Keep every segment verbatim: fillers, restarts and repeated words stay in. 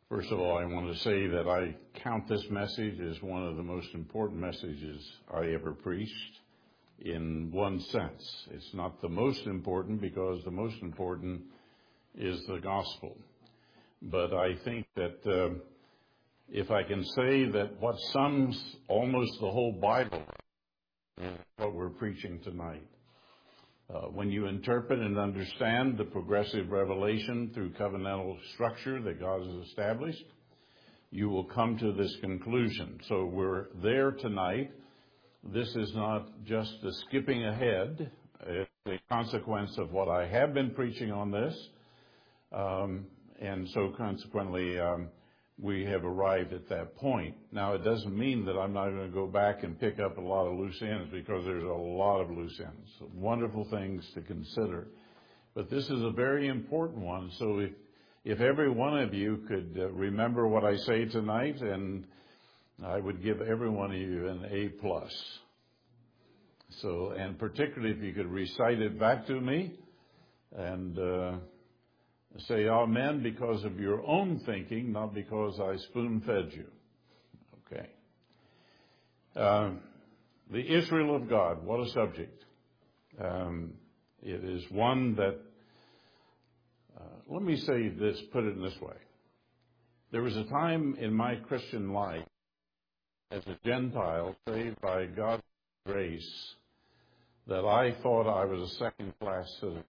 First of all, I want to say that I count this message as one of the most important messages I ever preached in one sense. It's not the most important because the most important is the gospel. But I think that uh, if I can say that what sums almost the whole Bible is what we're preaching tonight. Uh, when you interpret and understand the progressive revelation through covenantal structure that God has established, you will come to this conclusion. So we're there tonight. This is not just a skipping ahead. It's a consequence of what I have been preaching on this. Um, and so consequently, um, we have arrived at that point. Now, it doesn't mean that I'm not going to go back and pick up a lot of loose ends, because there's a lot of loose ends, wonderful things to consider. But this is a very important one. So if, if every one of you could uh, remember what I say tonight, and I would give every one of you an A plus. So, and particularly if you could recite it back to me and uh, say amen because of your own thinking, not because I spoon-fed you. Okay. Uh, the Israel of God, what a subject. Um, it is one that, uh, let me say this, put it in this way. There was a time in my Christian life as a Gentile saved by God's grace that I thought I was a second-class citizen.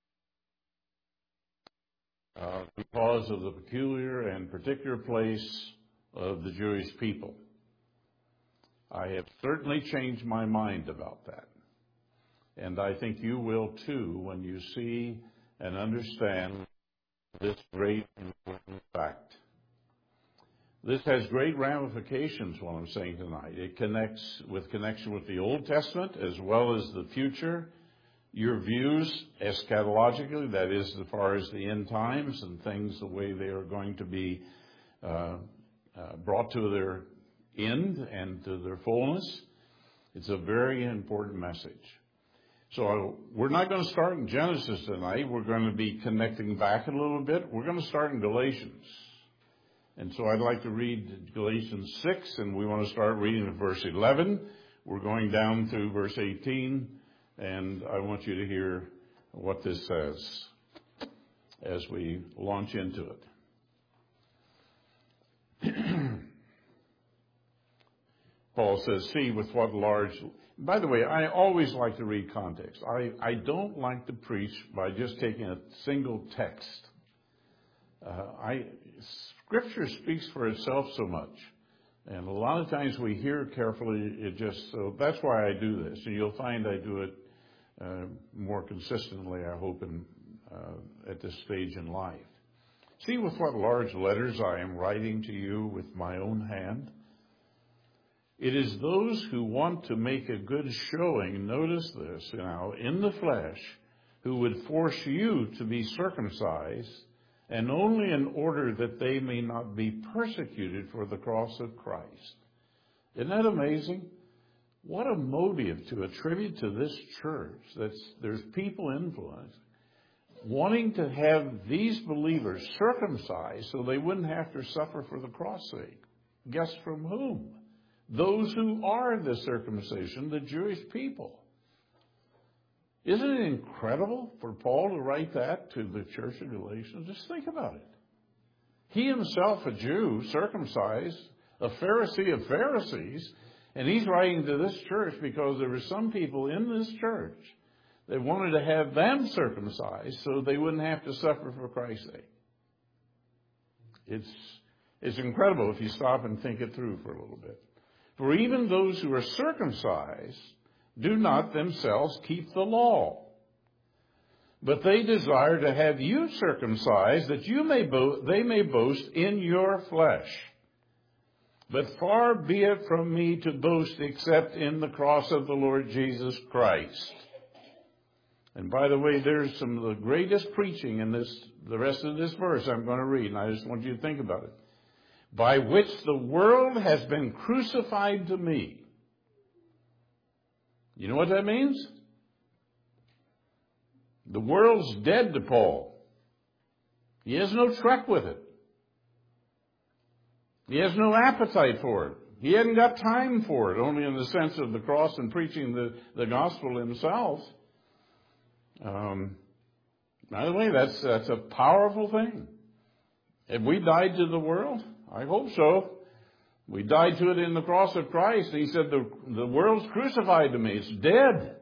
Uh, because of the peculiar and particular place of the Jewish people. I have certainly changed my mind about that. And I think you will too when you see and understand this great important fact. This has great ramifications, what I'm saying tonight. It connects with connection with the Old Testament as well as the future. Your views eschatologically, that is, as far as the end times and things, the way they are going to be uh, uh, brought to their end and to their fullness. It's a very important message. So we're not going to start in Genesis tonight. We're going to be connecting back a little bit. We're going to start in Galatians. And so I'd like to read Galatians six, and we want to start reading at verse eleven. We're going down to verse eighteen. And I want you to hear what this says as we launch into it. Paul says, see with what large... By the way, I always like to read context. I, I don't like to preach by just taking a single text. Uh, I Scripture speaks for itself so much. And a lot of times we hear carefully, it just... So that's why I do this. And you'll find I do it Uh, more consistently, I hope, in, uh, at this stage in life. See with what large letters I am writing to you with my own hand. It is those who want to make a good showing, notice this now, in the flesh, who would force you to be circumcised, and only in order that they may not be persecuted for the cross of Christ. Isn't that amazing? What a motive to attribute to this church. That's, there's people influenced wanting to have these believers circumcised so they wouldn't have to suffer for the cross' sake. Guess from whom? Those who are the circumcision, the Jewish people. Isn't it incredible for Paul to write that to the church of Galatians? Just think about it. He himself, a Jew, circumcised, a Pharisee of Pharisees, and he's writing to this church because there were some people in this church that wanted to have them circumcised so they wouldn't have to suffer for Christ's sake. It's, it's incredible if you stop and think it through for a little bit. For even those who are circumcised do not themselves keep the law, but they desire to have you circumcised that you may bo- they may boast in your flesh. But far be it from me to boast except in the cross of the Lord Jesus Christ. And by the way, there's some of the greatest preaching in this, the rest of this verse I'm going to read, and I just want you to think about it. By which the world has been crucified to me. You know what that means? The world's dead to Paul. He has no truck with it. He has no appetite for it. He hadn't got time for it, only in the sense of the cross and preaching the, the gospel himself. Um, by the way, that's, that's a powerful thing. Have we died to the world? I hope so. We died to it in the cross of Christ. He said, the, the world's crucified to me. It's dead.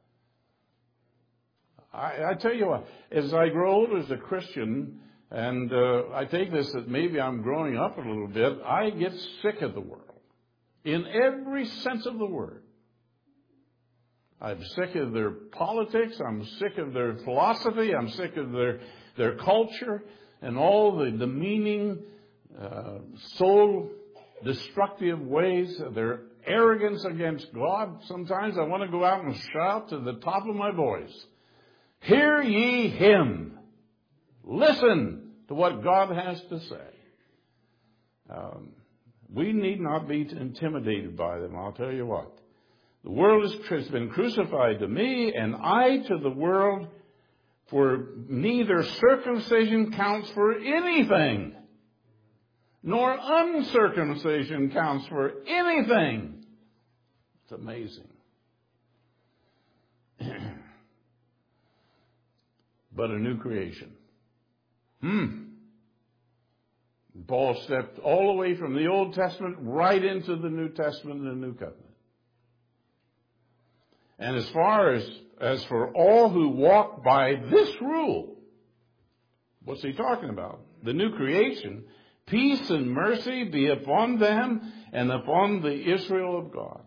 I, I tell you what, as I grow older as a Christian, and uh, I take this that maybe I'm growing up a little bit, I get sick of the world. In every sense of the word. I'm sick of their politics. I'm sick of their philosophy. I'm sick of their, their culture and all the demeaning, uh, soul-destructive ways, their arrogance against God. Sometimes I want to go out and shout to the top of my voice, "Hear ye him! Listen to what God has to say." Um, we need not be intimidated by them. I'll tell you what. The world has been crucified to me, and I to the world, for neither circumcision counts for anything, nor uncircumcision counts for anything. It's amazing. But a new creation. Hmm. Paul stepped all the way from the Old Testament right into the New Testament and the New Covenant. And as far as, as for all who walk by this rule, what's he talking about? The new creation. Peace and mercy be upon them and upon the Israel of God.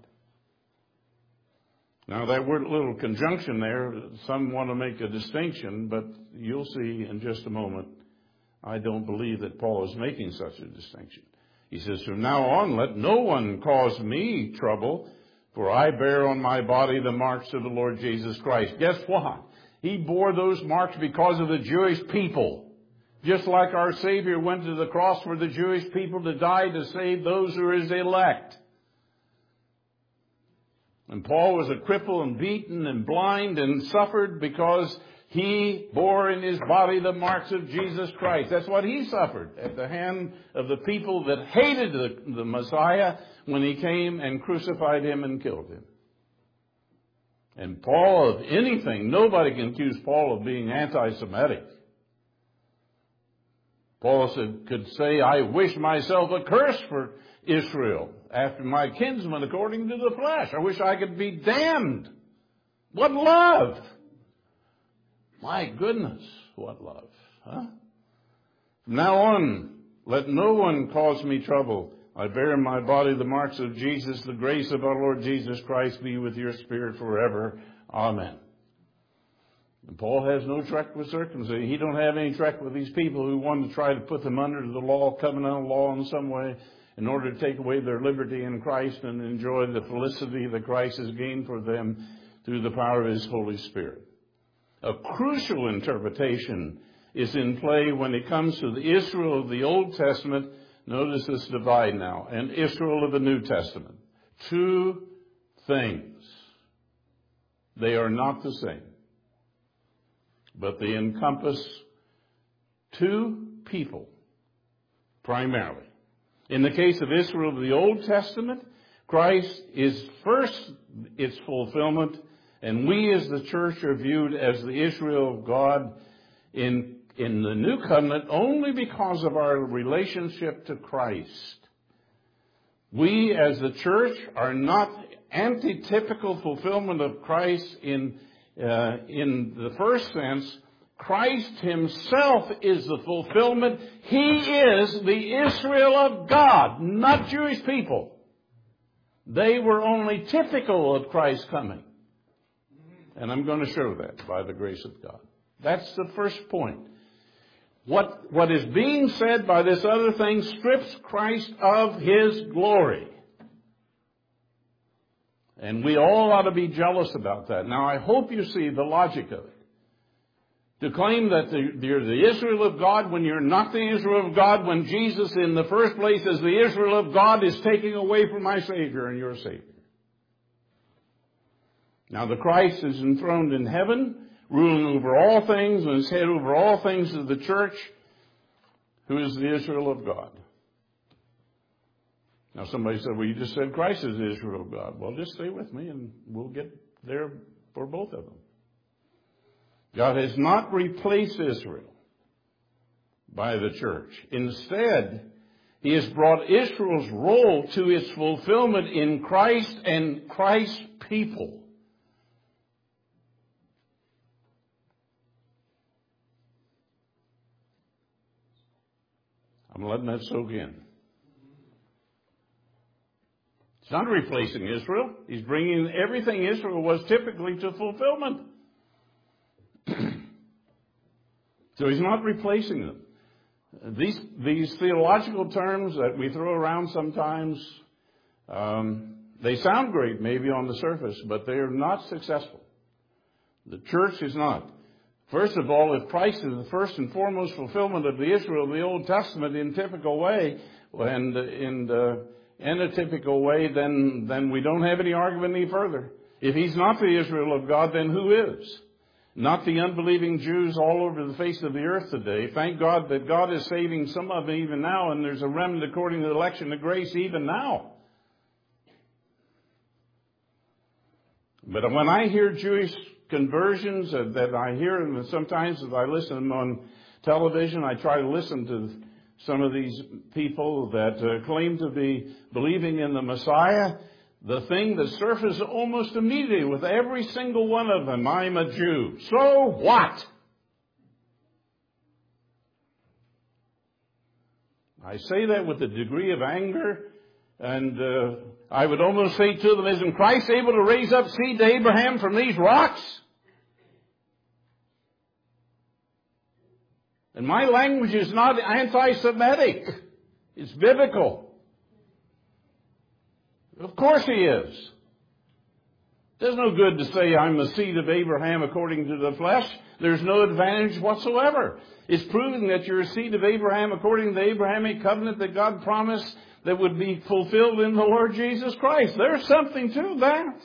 Now that word, little conjunction there, some want to make a distinction, but you'll see in just a moment, I don't believe that Paul is making such a distinction. He says, from now on, let no one cause me trouble, for I bear on my body the marks of the Lord Jesus Christ. Guess what? He bore those marks because of the Jewish people. Just like our Savior went to the cross for the Jewish people to die to save those who are his elect. And Paul was a cripple and beaten and blind and suffered because he bore in his body the marks of Jesus Christ. That's what he suffered at the hand of the people that hated the, the Messiah when he came and crucified him and killed him. And Paul, of anything, nobody can accuse Paul of being anti-Semitic. Paul said, could say, I wish myself a curse for Israel after my kinsman according to the flesh. I wish I could be damned. What love! My goodness, what love, huh? From now on, let no one cause me trouble. I bear in my body the marks of Jesus. The grace of our Lord Jesus Christ be with your spirit forever. Amen. And Paul has no truck with circumcision. He don't have any truck with these people who want to try to put them under the law, covenantal law in some way, in order to take away their liberty in Christ and enjoy the felicity that Christ has gained for them through the power of his Holy Spirit. A crucial interpretation is in play when it comes to the Israel of the Old Testament. Notice this divide now. And Israel of the New Testament. Two things. They are not the same. But they encompass two people, primarily. In the case of Israel of the Old Testament, Christ is first its fulfillment, and we as the church are viewed as the Israel of God in, in the New Covenant only because of our relationship to Christ. We as the church are not antitypical fulfillment of Christ in, uh, in the first sense. Christ himself is the fulfillment. He is the Israel of God, not Jewish people. They were only typical of Christ's coming. And I'm going to show that by the grace of God. That's the first point. What, what is being said by this other thing strips Christ of his glory. And we all ought to be jealous about that. Now, I hope you see the logic of it. To claim that you're the Israel of God when you're not the Israel of God, when Jesus in the first place as the Israel of God is taking away from my Savior and your Savior. Now the Christ is enthroned in heaven, ruling over all things, and is head over all things of the church, who is the Israel of God. Now somebody said, well, you just said Christ is the Israel of God. Well, just stay with me and we'll get there for both of them. God has not replaced Israel by the church. Instead, He has brought Israel's role to its fulfillment in Christ and Christ's people. I'm letting that soak in. He's not replacing Israel. He's bringing everything Israel was typically to fulfillment. So He's not replacing them. These, these theological terms that we throw around sometimes, um, they sound great maybe on the surface, but they are not successful. The church is not. First of all, if Christ is the first and foremost fulfillment of the Israel of the Old Testament in typical way, and in the, in a typical way, then, then we don't have any argument any further. If He's not the Israel of God, then who is? Not the unbelieving Jews all over the face of the earth today. Thank God that God is saving some of them even now, and there's a remnant according to the election of grace even now. But when I hear Jewish conversions that, that I hear, and sometimes as I listen to them on television, I try to listen to some of these people that uh, claim to be believing in the Messiah. The thing that surfaces almost immediately with every single one of them, I'm a Jew. So what? I say that with a degree of anger, and uh, I would almost say to them, isn't Christ able to raise up seed to Abraham from these rocks? And my language is not anti-Semitic. It's biblical. Of course He is. There's no good to say I'm the seed of Abraham according to the flesh. There's no advantage whatsoever. It's proving that you're a seed of Abraham according to the Abrahamic covenant that God promised that would be fulfilled in the Lord Jesus Christ. There's something to that.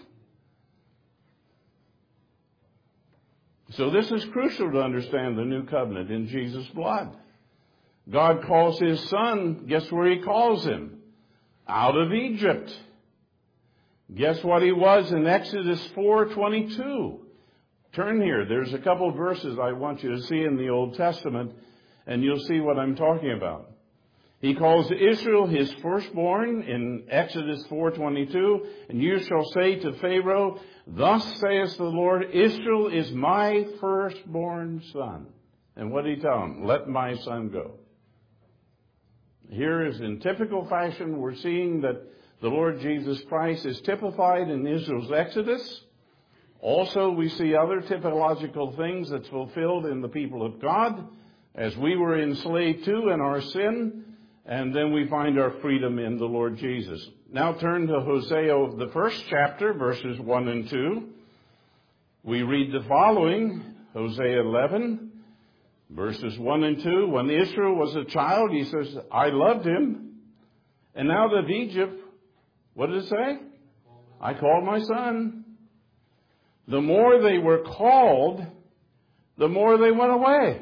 So this is crucial to understand the new covenant in Jesus' blood. God calls His Son, guess where He calls Him? Out of Egypt. Guess what He was in Exodus four twenty-two? Turn here. There's a couple of verses I want you to see in the Old Testament, and you'll see what I'm talking about. He calls Israel His firstborn in Exodus four twenty-two, and you shall say to Pharaoh, thus saith the Lord, Israel is my firstborn son. And what did He tell him? Let my son go. Here is in typical fashion, we're seeing that the Lord Jesus Christ is typified in Israel's Exodus. Also, we see other typological things that's fulfilled in the people of God, as we were enslaved to in our sin, and then we find our freedom in the Lord Jesus. Now turn to Hosea, the first chapter, verses one and two. We read the following, Hosea eleven, verses one and two. When Israel was a child, He says, I loved him. And out of Egypt, what did it say? I called my son. The more they were called, the more they went away.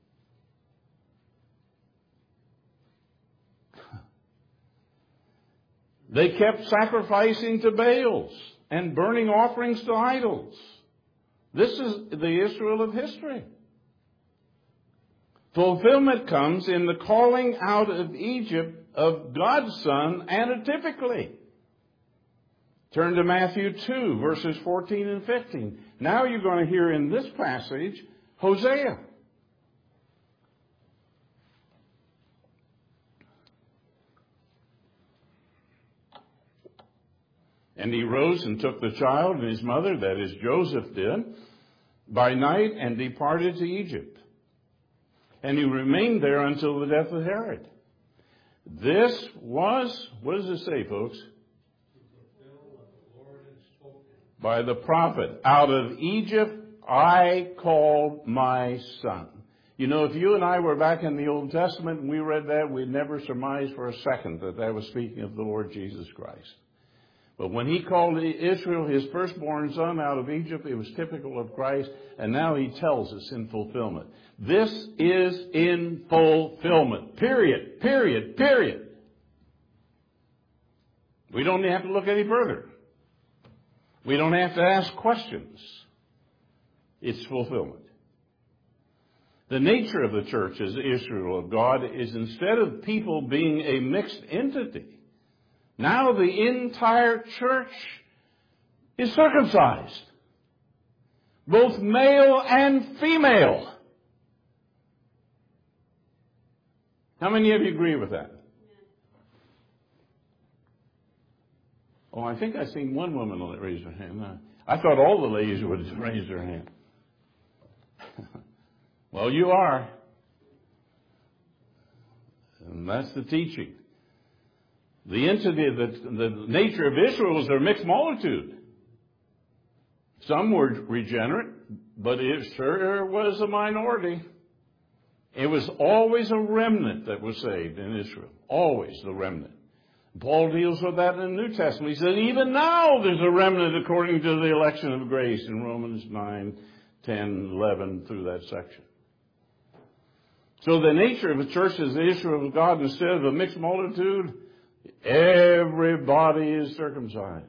They kept sacrificing to Baals and burning offerings to idols. This is the Israel of history. Fulfillment comes in the calling out of Egypt of God's Son anatypically. Turn to Matthew two, verses fourteen and fifteen. Now you're going to hear in this passage Hosea. And he rose and took the child and his mother, that is Joseph did, by night and departed to Egypt. And he remained there until the death of Herod. This was, what does it say, folks? By the prophet, out of Egypt I called my son. You know, if you and I were back in the Old Testament and we read that, we'd never surmise for a second that that was speaking of the Lord Jesus Christ. But when He called Israel His firstborn son out of Egypt, it was typical of Christ, and now He tells us in fulfillment. This is in fulfillment. Period. Period. Period. We don't have to look any further. We don't have to ask questions. It's fulfillment. The nature of the church as Israel of God is, instead of people being a mixed entity, now the entire church is circumcised. Both male and female. How many of you agree with that? Oh, I think I seen one woman raise her hand. I thought all the ladies would raise their hand. Well, you are. And that's the teaching. The entity, the, the nature of Israel was their mixed multitude. Some were regenerate, but it sure was a minority. It was always a remnant that was saved in Israel. Always the remnant. Paul deals with that in the New Testament. He said, even now there's a remnant according to the election of grace in Romans nine, ten, eleven, through that section. So the nature of the church is the Israel of God. Instead of a mixed multitude, everybody is circumcised.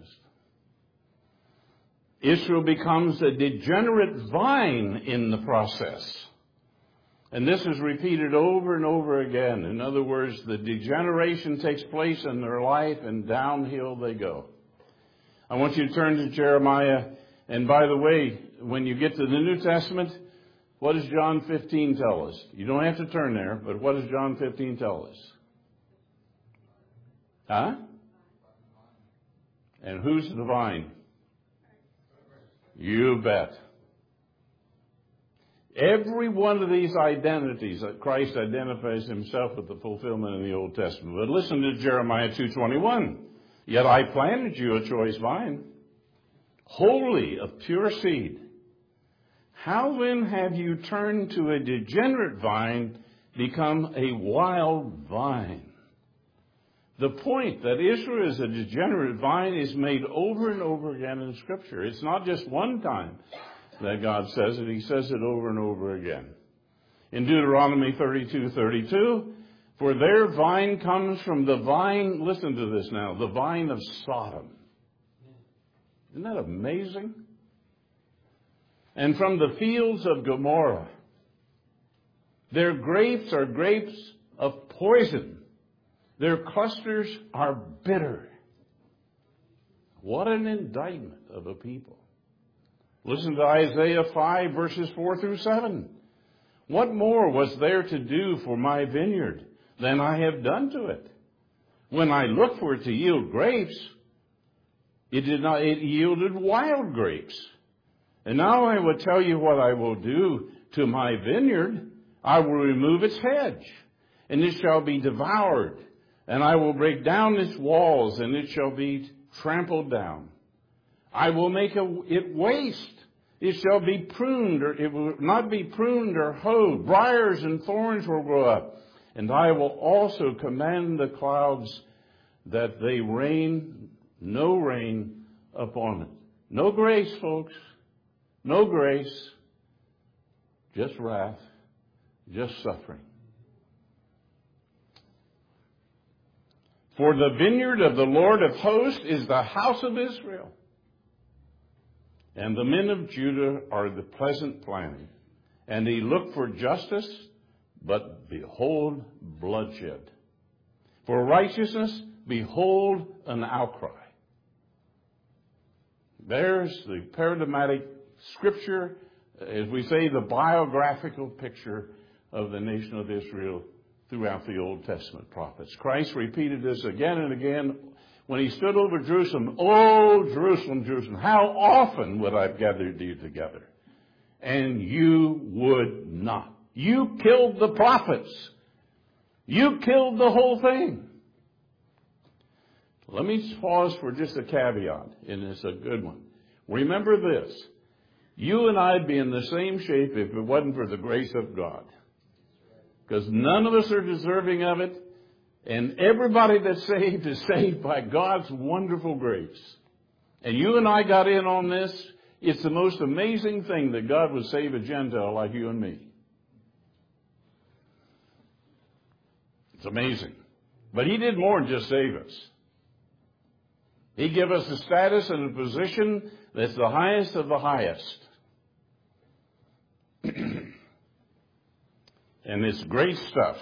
Israel becomes a degenerate vine in the process. And this is repeated over and over again. In other words, the degeneration takes place in their life and downhill they go. I want you to turn to Jeremiah. And by the way, when you get to the New Testament, what does John fifteen tell us? You don't have to turn there, but what does John fifteen tell us? Huh? And who's the vine? You bet. Every one of these identities that Christ identifies himself with the fulfillment in the Old Testament. But listen to Jeremiah two twenty-one. Yet I planted you a choice vine, holy of pure seed. How then have you turned to a degenerate vine, become a wild vine? The point that Israel is a degenerate vine is made over and over again in Scripture. It's not just one time that God says it. He says it over and over again. In Deuteronomy thirty-two thirty-two, for their vine comes from the vine, listen to this now, the vine of Sodom. Isn't that amazing? And from the fields of Gomorrah. Their grapes are grapes of poison. Their clusters are bitter. What an indictment of a people. Listen to Isaiah five, verses four through seven. What more was there to do for my vineyard than I have done to it? When I looked for it to yield grapes, it did not, it yielded wild grapes. And now I will tell you what I will do to my vineyard. I will remove its hedge, and it shall be devoured. And I will break down its walls, and it shall be trampled down. I will make it waste. It shall be pruned, or it will not be pruned or hoed. Briars and thorns will grow up. And I will also command the clouds that they rain, no rain upon it. No grace, folks. No grace. Just wrath. Just suffering. For the vineyard of the Lord of hosts is the house of Israel. And the men of Judah are the pleasant planting. And he looked for justice, but behold, bloodshed. For righteousness, behold, an outcry. There's the paradigmatic scripture, as we say, the biographical picture of the nation of Israel throughout the Old Testament prophets. Christ repeated this again and again when he stood over Jerusalem. Oh, Jerusalem, Jerusalem, how often would I have gathered you together? And you would not. You killed the prophets. You killed the whole thing. Let me pause for just a caveat, and it's a good one. Remember this. You and I'd be in the same shape if it wasn't for the grace of God. Because none of us are deserving of it. And everybody that's saved is saved by God's wonderful grace. And you and I got in on this. It's the most amazing thing that God would save a Gentile like you and me. It's amazing. But he did more than just save us. He gave us a status and a position that's the highest of the highest. And it's great stuff.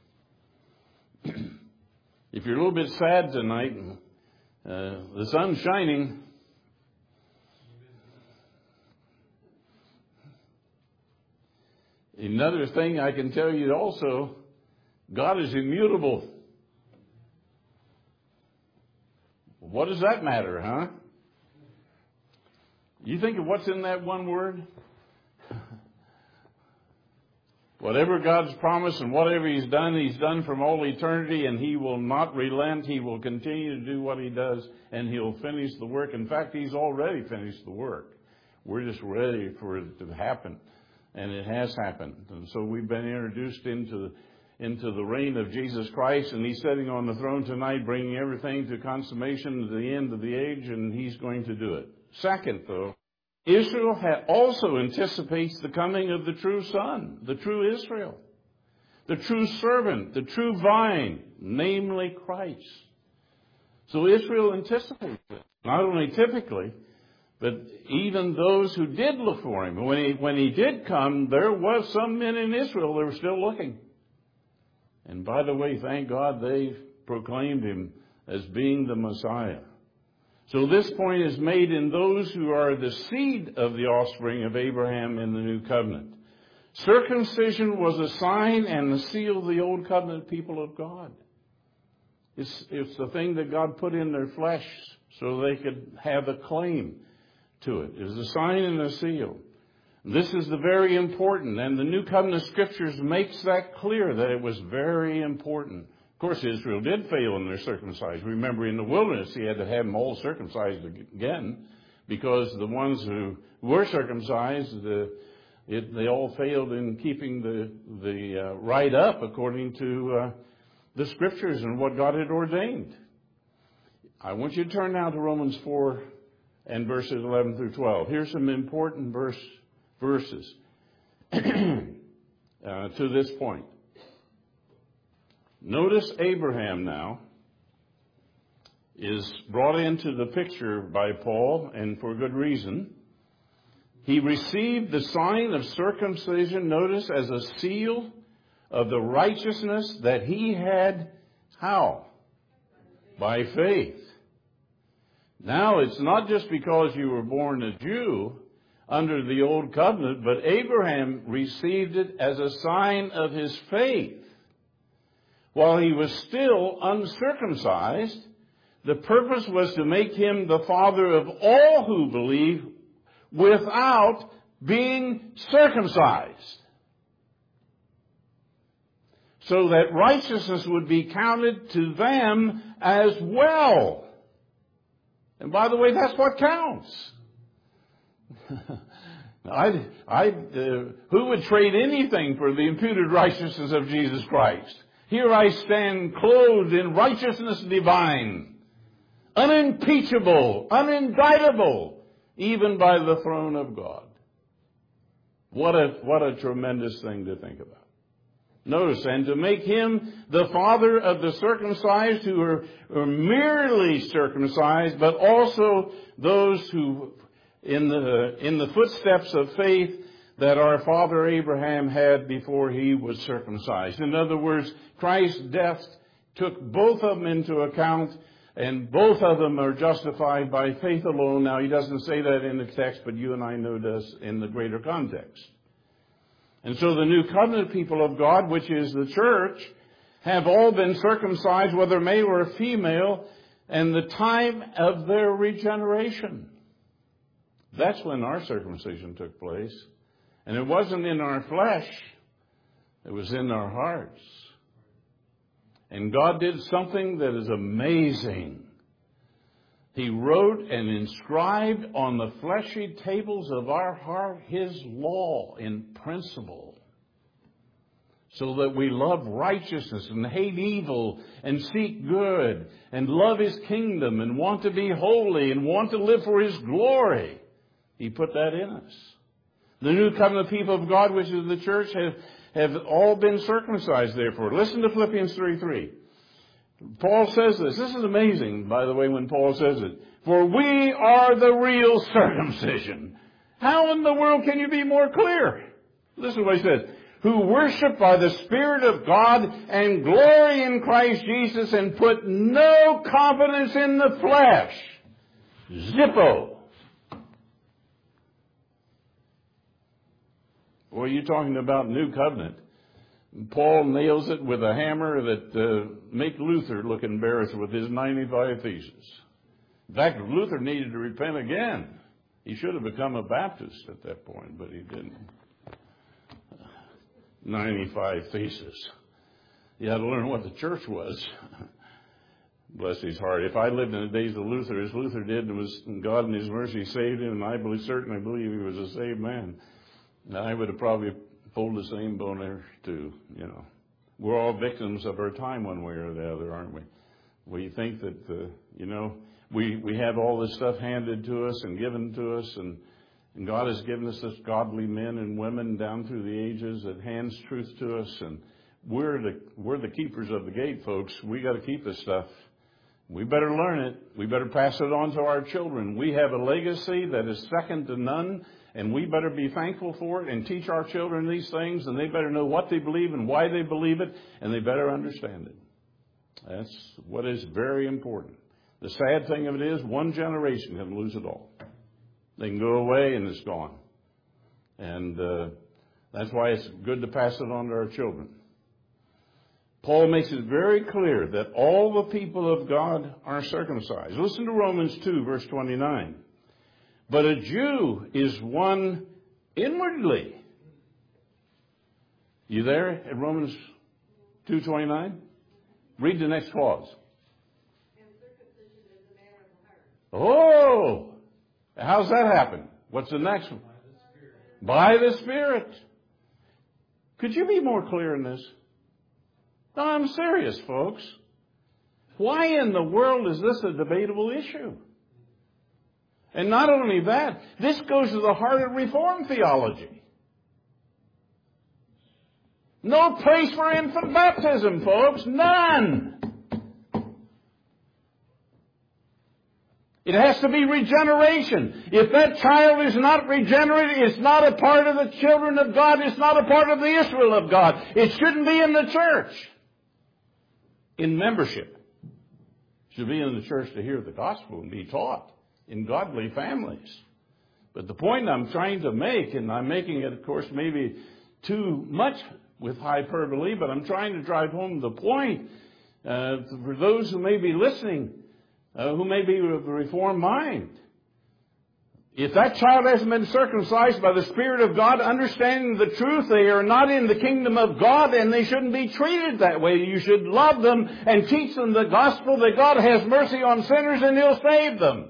If you're a little bit sad tonight, uh, the sun's shining. Another thing I can tell you also, God is immutable. What does that matter, huh? You think of what's in that one word? Whatever God's promised and whatever He's done, He's done from all eternity, and He will not relent. He will continue to do what He does, and He'll finish the work. In fact, He's already finished the work. We're just ready for it to happen, and it has happened. And so we've been introduced into into the reign of Jesus Christ, and He's sitting on the throne tonight, bringing everything to consummation at the end of the age, and He's going to do it. Second, though, Israel also anticipates the coming of the true Son, the true Israel, the true servant, the true vine, namely Christ. So Israel anticipates it. Not only typically, but even those who did look for Him. When he, when he did come, there was some men in Israel that were still looking. And by the way, thank God they proclaimed Him as being the Messiah. So this point is made in those who are the seed of the offspring of Abraham in the new covenant. Circumcision was a sign and the seal of the old covenant people of God. It's, it's the thing that God put in their flesh so they could have a claim to it. It's a sign and a seal. This is the very important, and the New Covenant Scriptures makes that clear that it was very important. Of course, Israel did fail in their circumcision. Remember, in the wilderness, He had to have them all circumcised again, because the ones who were circumcised, the, it, they all failed in keeping the the uh, rite up according to uh, the Scriptures and what God had ordained. I want you to turn now to Romans four and verses eleven through twelve. Here's some important verse. verses uh, to this point. Notice Abraham now is brought into the picture by Paul, and for good reason. He received the sign of circumcision, notice, as a seal of the righteousness that he had, how? By faith. Now, it's not just because you were born a Jew under the old covenant, but Abraham received it as a sign of his faith. While he was still uncircumcised, the purpose was to make him the father of all who believe without being circumcised, so that righteousness would be counted to them as well. And by the way, that's what counts. I, I, uh, who would trade anything for the imputed righteousness of Jesus Christ? Here I stand clothed in righteousness divine, unimpeachable, unindictable, even by the throne of God. What a, what a tremendous thing to think about. Notice, and to make him the father of the circumcised who are, are merely circumcised, but also those who in the in the footsteps of faith that our father Abraham had before he was circumcised. In other words, Christ's death took both of them into account, and both of them are justified by faith alone. Now, he doesn't say that in the text, but you and I know does in the greater context. And so the new covenant people of God, which is the church, have all been circumcised, whether male or female, and the time of their regeneration. That's when our circumcision took place. And it wasn't in our flesh. It was in our hearts. And God did something that is amazing. He wrote and inscribed on the fleshy tables of our heart His law in principle, so that we love righteousness and hate evil and seek good and love His kingdom and want to be holy and want to live for His glory. He put that in us. The new covenant people of God, which is the church, have, have all been circumcised, therefore. Listen to Philippians three three. Paul says this. This is amazing, by the way, when Paul says it. For we are the real circumcision. How in the world can you be more clear? Listen to what he says. Who worship by the Spirit of God and glory in Christ Jesus and put no confidence in the flesh. Zippo. Well, you're talking about New Covenant. Paul nails it with a hammer that uh, make Luther look embarrassed with his ninety-five Theses. In fact, Luther needed to repent again. He should have become a Baptist at that point, but he didn't. ninety-five Theses. You had to learn what the church was. Bless his heart. If I lived in the days of Luther, as Luther did, and was and God in His mercy saved him, and I believe, certainly believe he was a saved man, I would have probably pulled the same boner too. You know, we're all victims of our time, one way or the other, aren't we? We think that uh, you know we we have all this stuff handed to us and given to us, and and God has given us this godly men and women down through the ages that hands truth to us, and we're the we're the keepers of the gate, folks. We got to keep this stuff. We better learn it. We better pass it on to our children. We have a legacy that is second to none, and we better be thankful for it and teach our children these things, and they better know what they believe and why they believe it, and they better understand it. That's what is very important. The sad thing of it is one generation can lose it all. They can go away and it's gone. And uh, that's why it's good to pass it on to our children. Paul makes it very clear that all the people of God are circumcised. Listen to Romans two, verse twenty-nine. But a Jew is one inwardly. You there at Romans two twenty-nine? Read the next clause. Oh! How's that happen? What's the next one? By the Spirit. Could you be more clear in this? No, I'm serious, folks. Why in the world is this a debatable issue? And not only that, this goes to the heart of Reformed theology. No place for infant baptism, folks. None. It has to be regeneration. If that child is not regenerated, it's not a part of the children of God. It's not a part of the Israel of God. It shouldn't be in the church. In membership. It should be in the church to hear the gospel and be taught in godly families. But the point I'm trying to make, and I'm making it, of course, maybe too much with hyperbole, but I'm trying to drive home the point uh, for those who may be listening, uh, who may be of a reformed mind. If that child hasn't been circumcised by the Spirit of God, understanding the truth, they are not in the kingdom of God, and they shouldn't be treated that way. You should love them and teach them the gospel that God has mercy on sinners and He'll save them.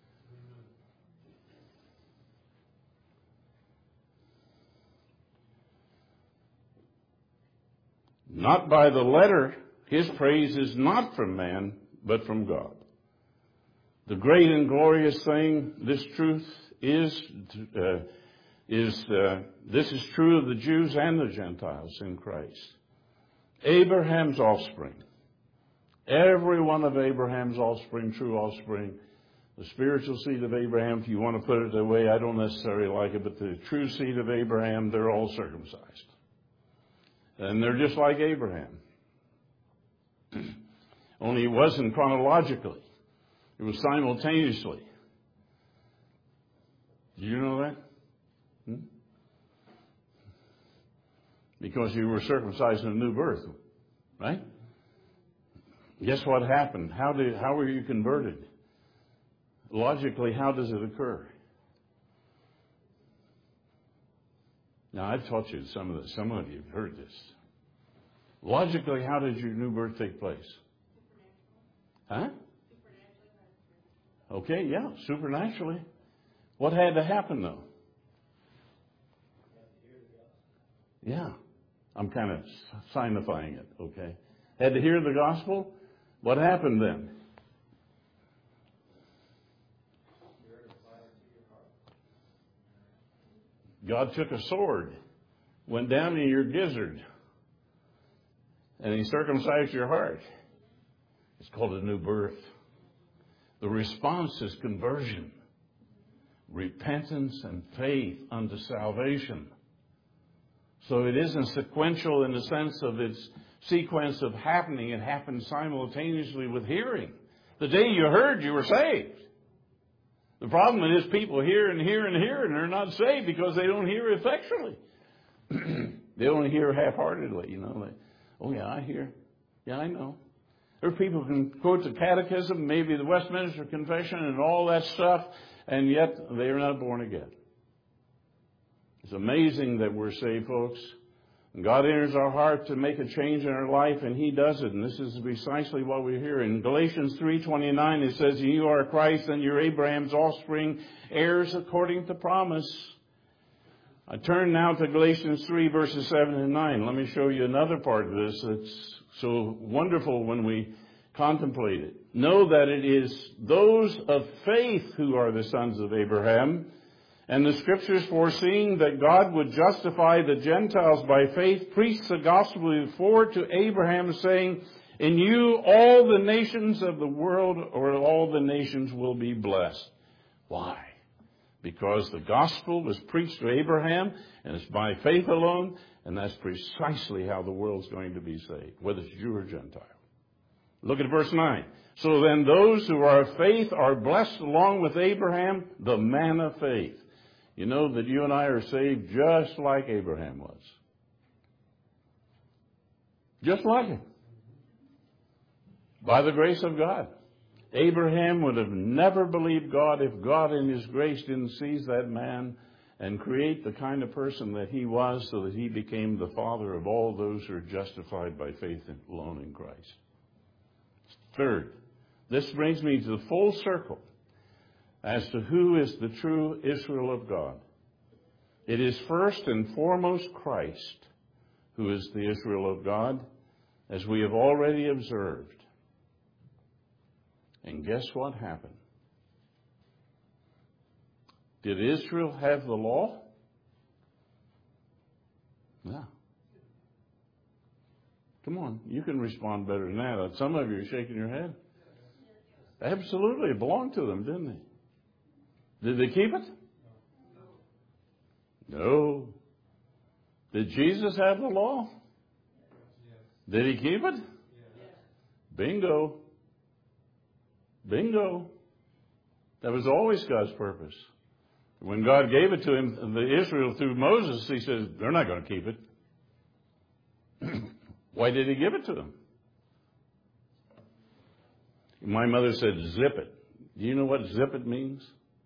Not by the letter. His praise is not from man, but from God. The great and glorious thing, this truth is, uh, is uh, this is true of the Jews and the Gentiles in Christ. Abraham's offspring. Every one of Abraham's offspring, true offspring. The spiritual seed of Abraham, if you want to put it that way, I don't necessarily like it, but the true seed of Abraham, they're all circumcised. And they're just like Abraham. Only it wasn't chronologically. It was simultaneously. Do you know that? Hmm? Because you were circumcised in a new birth, right? Guess what happened? How did? How were you converted? Logically, how does it occur? Now, I've taught you some of this. Some of you have heard this. Logically, how did your new birth take place? Huh? Okay, yeah, supernaturally. What had to happen, though? Yeah, I'm kind of signifying it, okay? Had to hear the gospel? What happened then? God took a sword, went down in your gizzard, and He circumcised your heart. It's called a new birth. The response is conversion, repentance and faith unto salvation. So it isn't sequential in the sense of its sequence of happening. It happens simultaneously with hearing. The day you heard, you were saved. The problem is people hear and hear and hear, and they're not saved because they don't hear effectually. They only hear half-heartedly, you know. They, oh, yeah, I hear. Yeah, I know. There are people who can quote the Catechism, maybe the Westminster Confession and all that stuff, and yet they are not born again. It's amazing that we're saved, folks. And God enters our heart to make a change in our life, and He does it. And this is precisely what we hear. In Galatians three twenty-nine, it says, you are Christ, and you're Abraham's offspring, heirs according to promise. I turn now to Galatians three, verses seven and nine. Let me show you another part of this that's so wonderful when we contemplate it. Know that it is those of faith who are the sons of Abraham. And the Scriptures, foreseeing that God would justify the Gentiles by faith, preached the gospel before to Abraham, saying, in you all the nations of the world, or all the nations, will be blessed. Why? Because the gospel was preached to Abraham, and it's by faith alone, and that's precisely how the world's going to be saved, whether it's Jew or Gentile. Look at verse nine. So then those who are of faith are blessed along with Abraham, the man of faith. You know that you and I are saved just like Abraham was. Just like him. By the grace of God. Abraham would have never believed God if God in His grace didn't seize that man and create the kind of person that he was, so that he became the father of all those who are justified by faith alone in Christ. Third, this brings me to the full circle as to who is the true Israel of God. It is first and foremost Christ who is the Israel of God, as we have already observed. And guess what happened? Did Israel have the law? No. Come on, you can respond better than that. Some of you are shaking your head. Absolutely, it belonged to them, didn't it? Did they keep it? No. Did Jesus have the law? Did He keep it? Bingo. Bingo. That was always God's purpose. When God gave it to him, the Israel through Moses, He says, they're not going to keep it. Why did He give it to them? My mother said, zip it. Do you know what zip it means?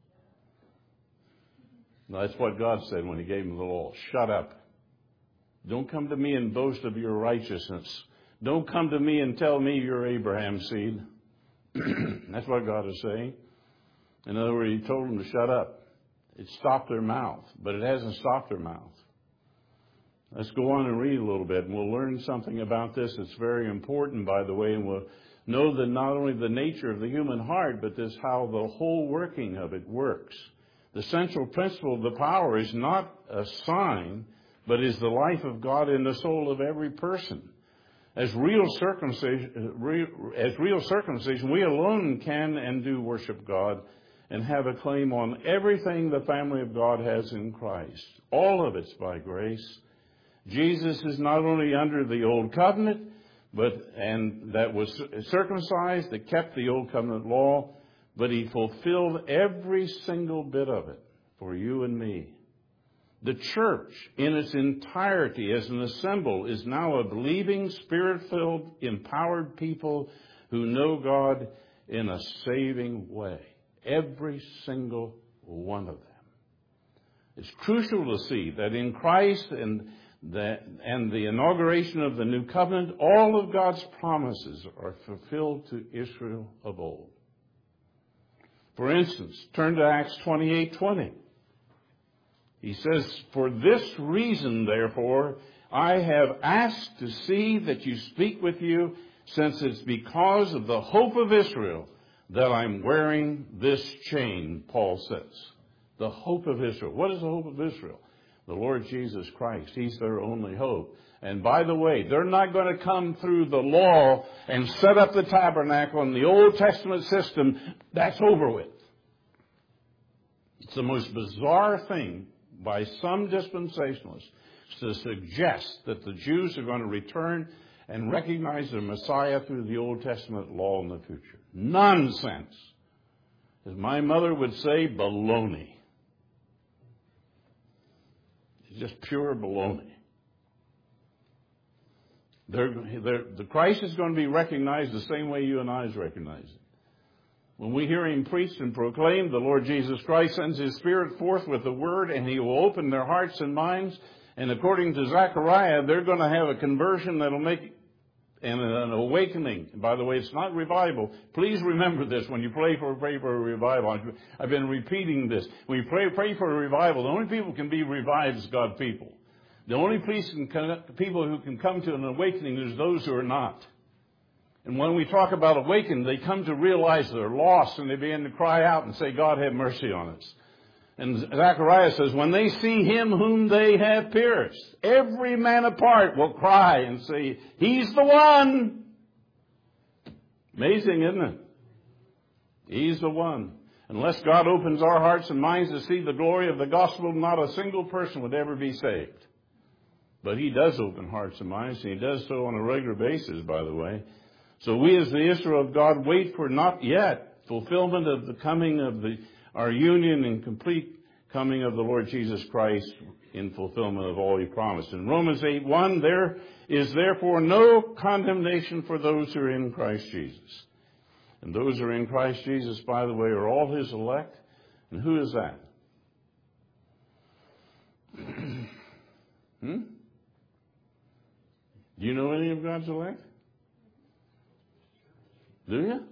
That's what God said when He gave them the law. Shut up. Don't come to me and boast of your righteousness. Don't come to me and tell me you're Abraham's seed. That's what God is saying. In other words, He told them to shut up. It stopped their mouth, but it hasn't stopped their mouth. Let's go on and read a little bit, and we'll learn something about this. It's very important, by the way, and we'll know that not only the nature of the human heart, but this how the whole working of it works. The central principle of the power is not a sign, but is the life of God in the soul of every person. As real circumcision, as real circumcision, we alone can and do worship God and have a claim on everything the family of God has in Christ. All of it's by grace. Jesus is not only under the old covenant, but and that was circumcised, that kept the old covenant law, but He fulfilled every single bit of it for you and me. The church in its entirety as an assemble is now a believing, spirit-filled, empowered people who know God in a saving way. Every single one of them. It's crucial to see that in Christ and the, and the inauguration of the new covenant, all of God's promises are fulfilled to Israel of old. For instance, turn to Acts twenty-eight twenty. He says, for this reason, therefore, I have asked to see that you speak with you, since it's because of the hope of Israel that I'm wearing this chain, Paul says. The hope of Israel. What is the hope of Israel? The Lord Jesus Christ. He's their only hope. And by the way, they're not going to come through the law and set up the tabernacle in the Old Testament system. That's over with. It's the most bizarre thing by some dispensationalists to suggest that the Jews are going to return and recognize the Messiah through the Old Testament law in the future. Nonsense. As my mother would say, baloney. It's just pure baloney. They're, they're, the Christ is going to be recognized the same way you and I is recognized. When we hear him preached and proclaimed, the Lord Jesus Christ sends his Spirit forth with the word, and he will open their hearts and minds. And according to Zechariah, they're going to have a conversion that will make and an awakening. And by the way, it's not revival. Please remember this when you pray for, pray for a revival. I've been repeating this. When you pray, pray for a revival, the only people who can be revived is God's people. The only people who can come to an awakening is those who are not. And when we talk about awakening, they come to realize they're lost, and they begin to cry out and say, God, have mercy on us. And Zechariah says, when they see him whom they have pierced, every man apart will cry and say, he's the one. Amazing, isn't it? He's the one. Unless God opens our hearts and minds to see the glory of the gospel, not a single person would ever be saved. But he does open hearts and minds, and he does so on a regular basis, by the way. So we as the Israel of God wait for not yet fulfillment of the coming of the our union and complete coming of the Lord Jesus Christ in fulfillment of all he promised. In Romans eight one, there is therefore no condemnation for those who are in Christ Jesus. And those who are in Christ Jesus, by the way, are all his elect. And who is that? hmm? Do you know any of God's elect? Do you?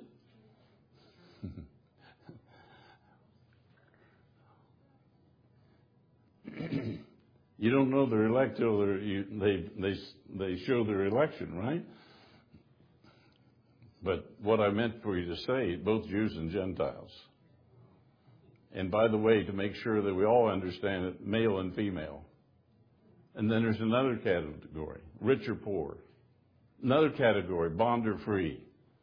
You don't know they're elect till they're, you, they they they show their election, right? But what I meant for you to say, both Jews and Gentiles. And by the way, to make sure that we all understand it, male and female. And then there's another category, rich or poor. Another category, bond or free.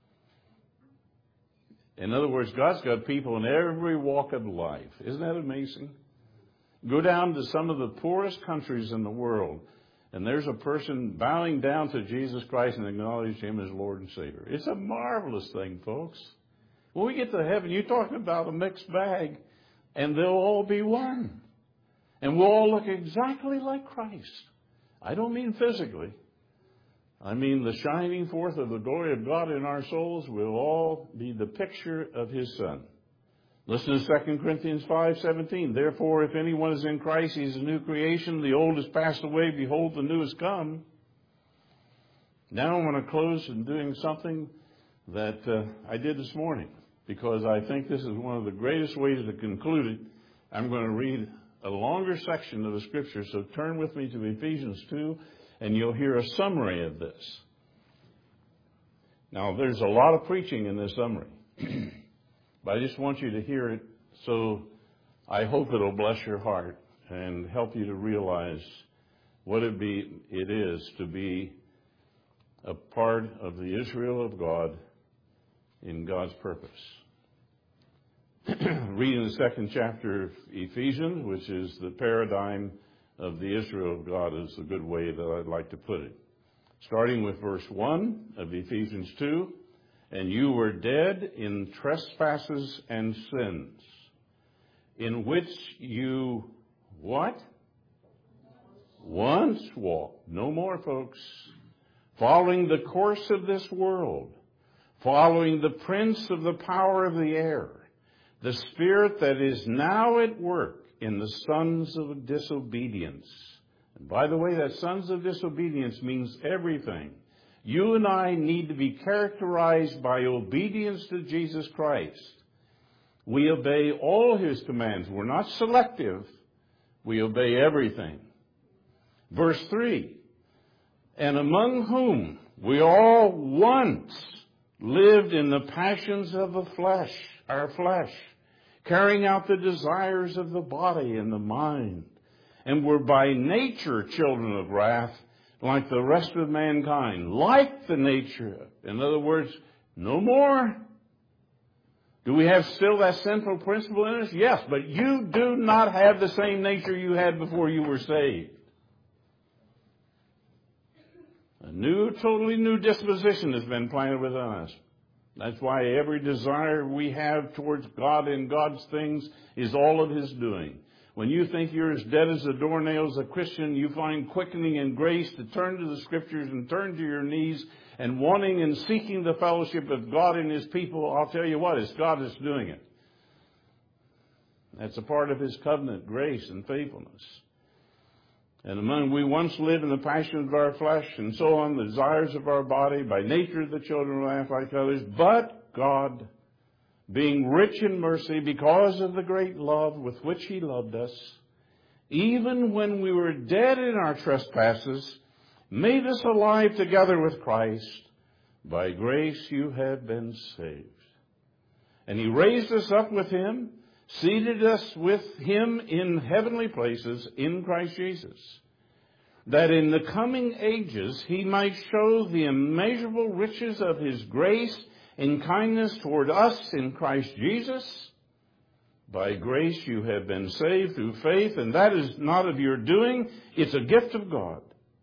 In other words, God's got people in every walk of life. Isn't that amazing? Go down to some of the poorest countries in the world, and there's a person bowing down to Jesus Christ and acknowledging him as Lord and Savior. It's a marvelous thing, folks. When we get to heaven, you're talking about a mixed bag, and they'll all be one. And we'll all look exactly like Christ. I don't mean physically. I mean the shining forth of the glory of God in our souls will all be the picture of his Son. Listen to Second Corinthians five seventeen. Therefore, if anyone is in Christ, he is a new creation. The old has passed away. Behold, the new has come. Now I want to close in doing something that uh, I did this morning, because I think this is one of the greatest ways to conclude it. I'm going to read a longer section of the Scripture, so turn with me to Ephesians two, and you'll hear a summary of this. Now, there's a lot of preaching in this summary. But I just want you to hear it, so I hope it'll bless your heart and help you to realize what it be it is to be a part of the Israel of God in God's purpose. Reading the second chapter of Ephesians, which is the paradigm of the Israel of God, is a good way that I'd like to put it. Starting with verse one of Ephesians two. And you were dead in trespasses and sins, in which you, what? Once walked. No more, folks. Following the course of this world, following the prince of the power of the air, the spirit that is now at work in the sons of disobedience. And by the way, that sons of disobedience means everything. You and I need to be characterized by obedience to Jesus Christ. We obey all his commands. We're not selective. We obey everything. Verse three. And among whom we all once lived in the passions of the flesh, our flesh, carrying out the desires of the body and the mind, and were by nature children of wrath, like the rest of mankind, like the nature. In other words, no more. Do we have still that central principle in us? Yes, but you do not have the same nature you had before you were saved. A new, totally new disposition has been planted within us. That's why every desire we have towards God and God's things is all of His doing. When you think you're as dead as a doornail as a Christian, you find quickening and grace to turn to the Scriptures and turn to your knees and wanting and seeking the fellowship of God and His people. I'll tell you what, it's God that's doing it. That's a part of His covenant grace and faithfulness. And among we once lived in the passions of our flesh and so on, the desires of our body, by nature the children of wrath like others. But God, being rich in mercy because of the great love with which He loved us, even when we were dead in our trespasses, made us alive together with Christ. By grace you have been saved. And He raised us up with Him, seated us with Him in heavenly places in Christ Jesus, that in the coming ages He might show the immeasurable riches of His grace and kindness toward us in Christ Jesus. By grace you have been saved through faith, and that is not of your doing. It's a gift of God,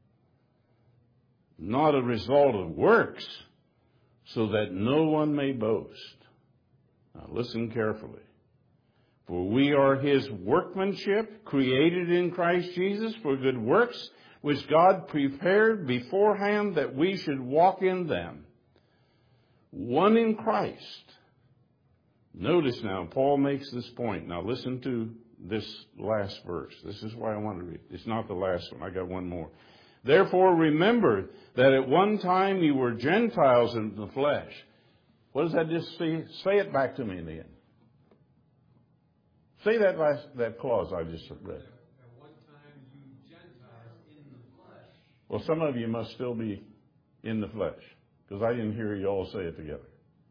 not a result of works, so that no one may boast. Now listen carefully. For we are His workmanship, created in Christ Jesus for good works, which God prepared beforehand that we should walk in them. One in Christ. Notice now, Paul makes this point. Now listen to this last verse. This is why I want to read. It's not the last one. I got one more. Therefore remember that at one time you were Gentiles in the flesh. What does that just say? Say it back to me in the end. Say that last, that clause I just read. At one time you Gentiles in the flesh. Well, some of you must still be in the flesh, because I didn't hear you all say it together.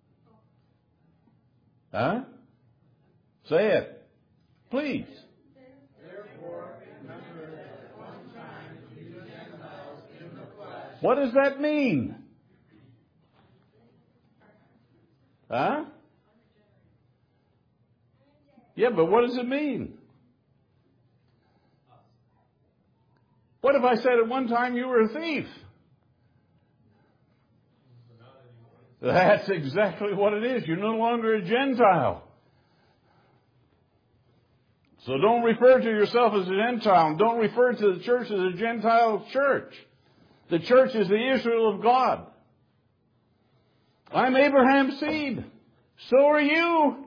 Huh? Say it. Please. Therefore, remember that at one time you Gentiles in the flesh. What does that mean? Huh? Yeah, but what does it mean? What if I said at one time you were a thief? That's exactly what it is. You're no longer a Gentile. So don't refer to yourself as a Gentile. Don't refer to the church as a Gentile church. The church is the Israel of God. I'm Abraham's seed. So are you.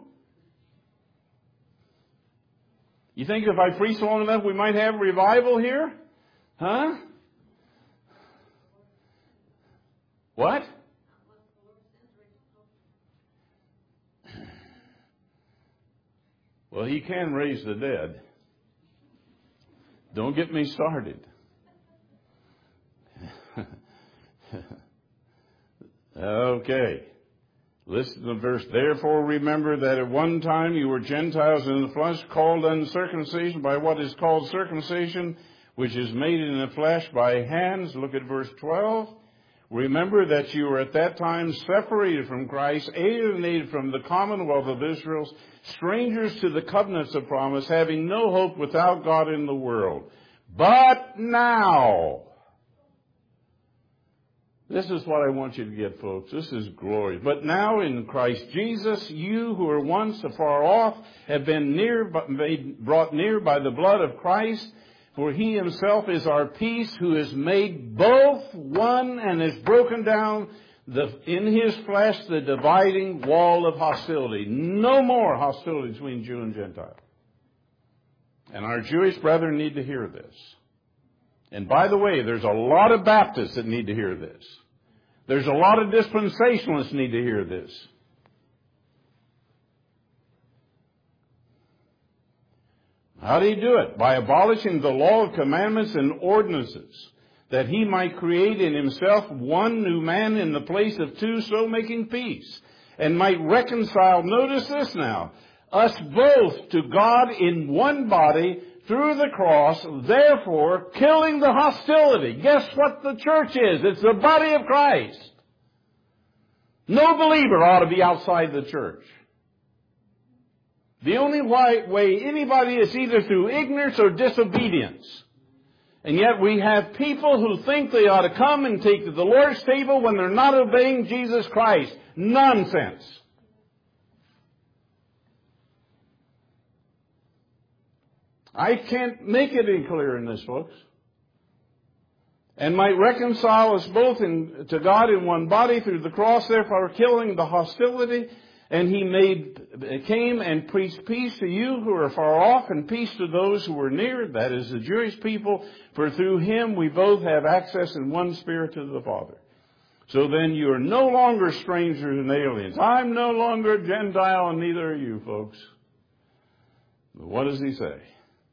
You think if I preach long enough we might have revival here? Huh? What? Well, He can raise the dead. Don't get me started. Okay. Listen to the verse. Therefore remember that at one time you were Gentiles in the flesh, called uncircumcision by what is called circumcision, which is made in the flesh by hands. Look at verse twelve. Remember that you were at that time separated from Christ, alienated from the commonwealth of Israel, strangers to the covenants of promise, having no hope without God in the world. But now, this is what I want you to get, folks. This is glory. But now in Christ Jesus, you who were once afar off have been near, made, brought near by the blood of Christ. For He Himself is our peace, who has made both one and has broken down the, in His flesh the dividing wall of hostility. No more hostility between Jew and Gentile. And our Jewish brethren need to hear this. And by the way, there's a lot of Baptists that need to hear this. There's a lot of dispensationalists need to hear this. How do He do it? By abolishing the law of commandments and ordinances, that He might create in Himself one new man in the place of two, so making peace, and might reconcile, notice this now, us both to God in one body through the cross, therefore killing the hostility. Guess what the church is? It's the body of Christ. No believer ought to be outside the church. The only way anybody is either through ignorance or disobedience. And yet we have people who think they ought to come and take to the Lord's table when they're not obeying Jesus Christ. Nonsense. I can't make it any clearer in this, folks. And might reconcile us both in, to God in one body through the cross, therefore killing the hostility. And he made, came and preached peace to you who are far off and peace to those who are near, that is the Jewish people. For through him we both have access in one spirit to the Father. So then you are no longer strangers and aliens. I'm no longer a Gentile and neither are you, folks. But what does he say?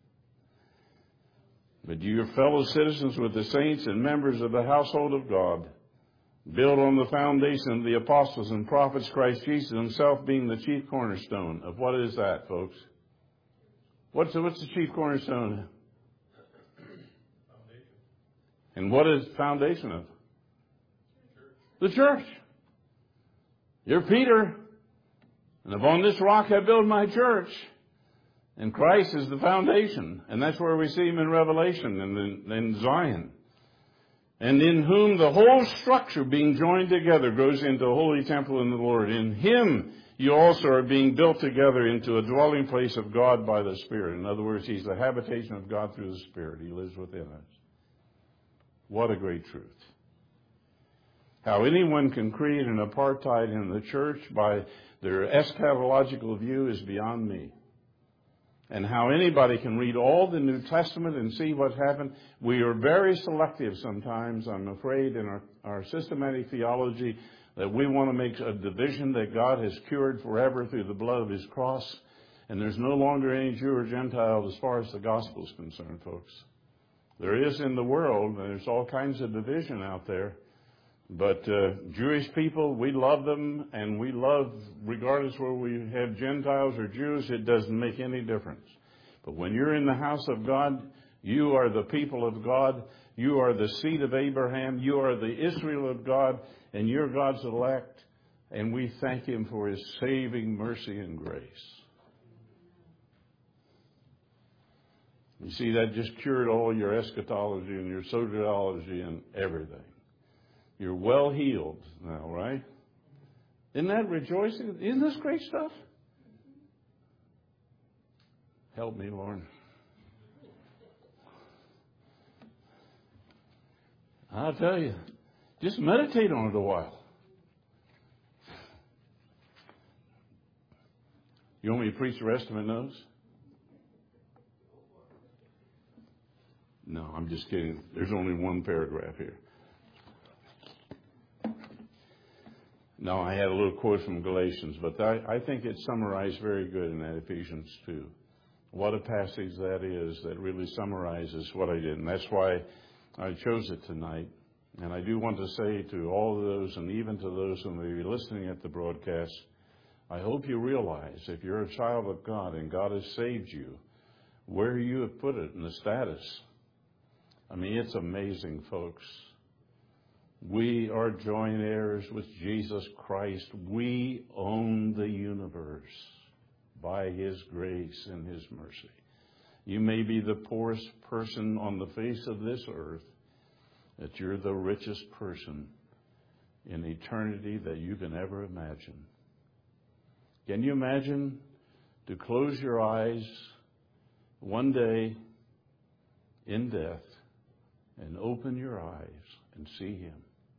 But you are fellow citizens with the saints and members of the household of God, built on the foundation of the apostles and prophets, Christ Jesus himself being the chief cornerstone. Of what is that, folks? What's the, what's the chief cornerstone? Foundation. And what is the foundation of? The church. You're Peter, and upon this rock I build my church. And Christ is the foundation. And that's where we see him in Revelation and in, in Zion. And in whom the whole structure being joined together grows into a holy temple in the Lord. In him you also are being built together into a dwelling place of God by the Spirit. In other words, he's the habitation of God through the Spirit. He lives within us. What a great truth. How anyone can create an apartheid in the church by their eschatological view is beyond me. And how anybody can read all the New Testament and see what's happened. We are very selective sometimes, I'm afraid, in our, our systematic theology, that we want to make a division that God has cured forever through the blood of his cross. And there's no longer any Jew or Gentile as far as the gospel is concerned, folks. There is in the world, and there's all kinds of division out there. But uh, Jewish people, we love them, and we love, regardless whether we have Gentiles or Jews, it doesn't make any difference. But when you're in the house of God, you are the people of God, you are the seed of Abraham, you are the Israel of God, and you're God's elect, and we thank him for his saving mercy and grace. You see, that just cured all your eschatology and your soteriology and everything. You're well healed now, right? Isn't that rejoicing? Isn't this great stuff? Help me, Lord. I'll tell you, just meditate on it a while. You want me to preach the rest of my notes? No, I'm just kidding. There's only one paragraph here. No, I had a little quote from Galatians, but I, I think it's summarized very good in that Ephesians two. What a passage that is that really summarizes what I did. And that's why I chose it tonight. And I do want to say to all of those, and even to those who may be listening at the broadcast, I hope you realize if you're a child of God and God has saved you, where you have put it in the status. I mean, it's amazing, folks. We are joint heirs with Jesus Christ. We own the universe by his grace and his mercy. You may be the poorest person on the face of this earth, that you're the richest person in eternity that you can ever imagine. Can you imagine to close your eyes one day in death and open your eyes and see him?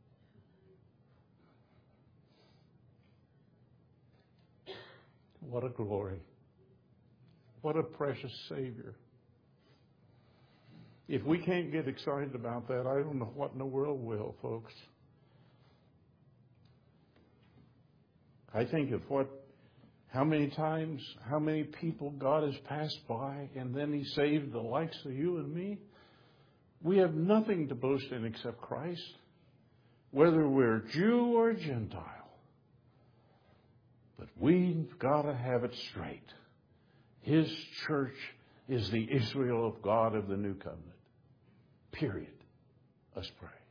What a glory. What a precious Savior. If we can't get excited about that, I don't know what in the world will, folks. I think of what, how many times, how many people God has passed by, and then he saved the likes of you and me. We have nothing to boast in except Christ, whether we're Jew or Gentile. But we've got to have it straight. His church is the Israel of God of the New Covenant. Period. Let's pray.